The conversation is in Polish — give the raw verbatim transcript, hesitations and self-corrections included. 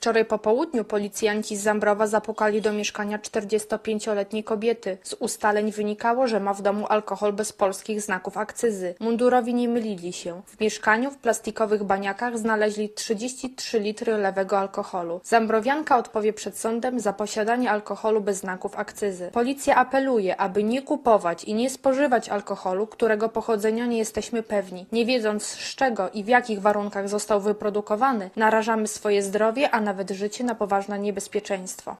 Wczoraj po południu policjanci z Zambrowa zapukali do mieszkania czterdziestopięcioletniej kobiety. Z ustaleń wynikało, że ma w domu alkohol bez polskich znaków akcyzy. Mundurowi nie mylili się. W mieszkaniu w plastikowych baniakach znaleźli trzydzieści trzy litry lewego alkoholu. Zambrowianka odpowie przed sądem za posiadanie alkoholu bez znaków akcyzy. Policja apeluje, aby nie kupować i nie spożywać alkoholu, którego pochodzenia nie jesteśmy pewni. Nie wiedząc z czego i w jakich warunkach został wyprodukowany, narażamy swoje zdrowie, a nawet życie na poważne niebezpieczeństwo.